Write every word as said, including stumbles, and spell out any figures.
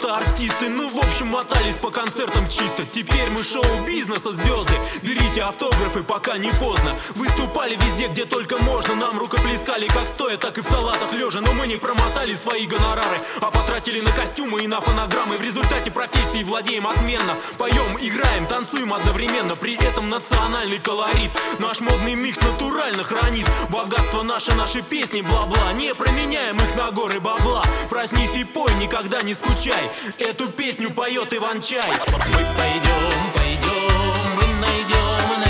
просто артисты. Ну в общем мотались по концертам чисто. Теперь мы шоу-бизнеса звезды. Берите автографы, пока не поздно. Выступали везде, где только можно. Нам рукоплескали как стоя, так и в салатах лежа. Но мы не промотали свои гонорары, а потратили на костюмы и на фонограммы. В результате профессии владеем отменно. Поем, играем, танцуем одновременно. При этом национальный колорит наш модный микс натурально хранит. Богатство наше, наши песни, бла-бла. Не променяем их на горы бабла. Проснись и пой, никогда не скучай. Эту песню поет Иван-чай. Мы пойдем, пойдем, мы найдем